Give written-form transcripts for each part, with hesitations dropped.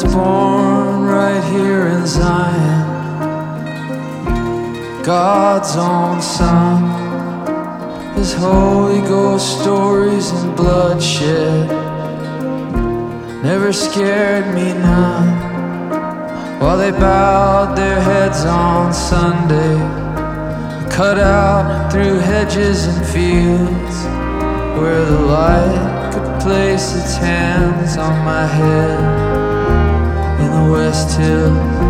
was born right here in Zion, God's own Son. His Holy Ghost stories and bloodshed never scared me none. While they bowed their heads on Sunday, cut out through hedges and fields, where the light could place its hands on my head in the West Hills.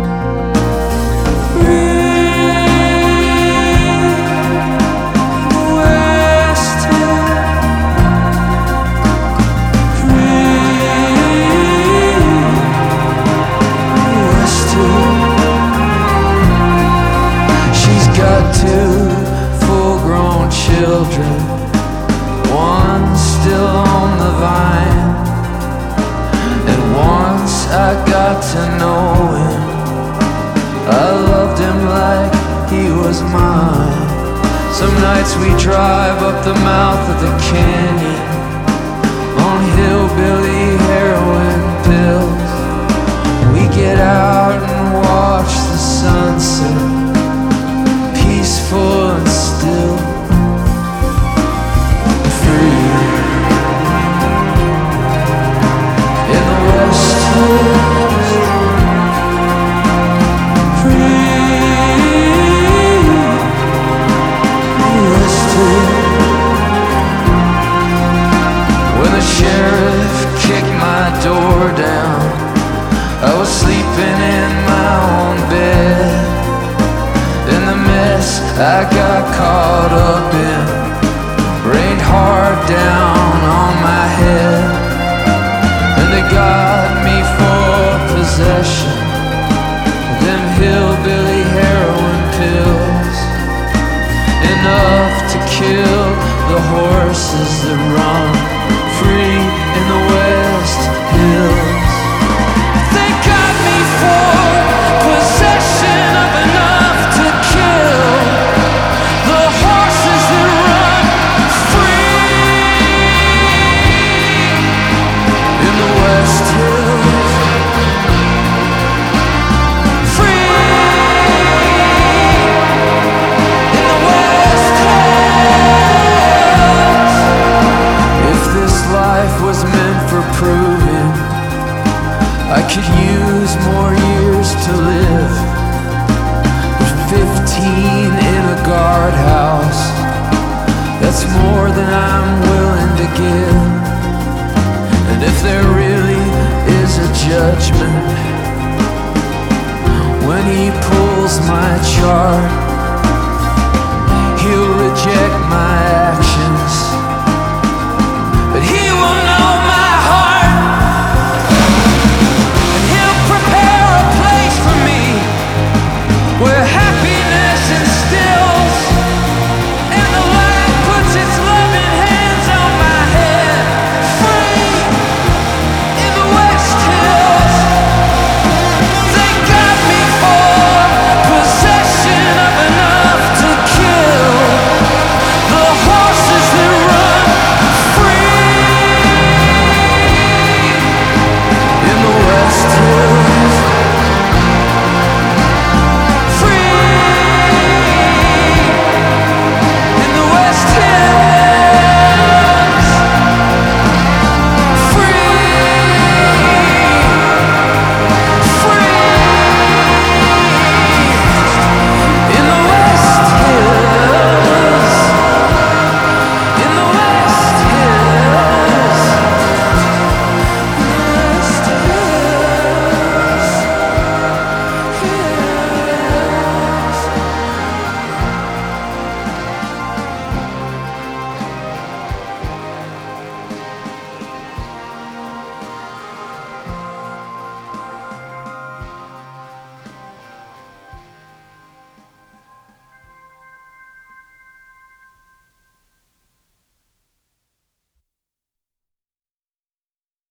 Two full-grown children, one still on the vine. And once I got to know him, I loved him like he was mine. Some nights we drive up the mouth of the canyon on hillbilly heroin pills. We get out and watch the sunset, peaceful and still, free in the West Hills, free in the West Hills. When the sheriff kicked my door down, I was sleeping in my own bed. The mess I got caught up in rained hard down on my head, and they got me for possession of them hillbilly heroin pills, enough to kill the horses that run free in the West Hills. They got me for possession of enough to kill the horses that run free in the West Hills. Free in the West Hills. If this life was meant for proving, I could use more years to live. 15 in a guardhouse, that's more than I'm willing to give. And if there really is a judgment, when he pulls my charge